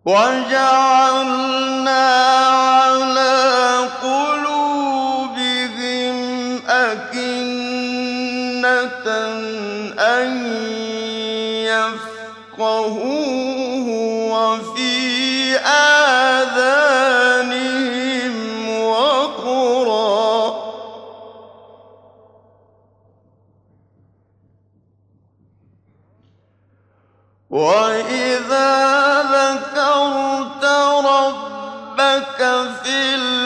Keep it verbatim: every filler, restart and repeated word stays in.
وَجَعَلْنَا عَلَىٰ قُلُوبِهِمْ أَكِنَّةً أَن يَفْقَهُوهُ وَفِي آذَانِهِمْ وَقْرًا ۚ وَإِذَا ذَكَرْتَ رَبَّكَ فِي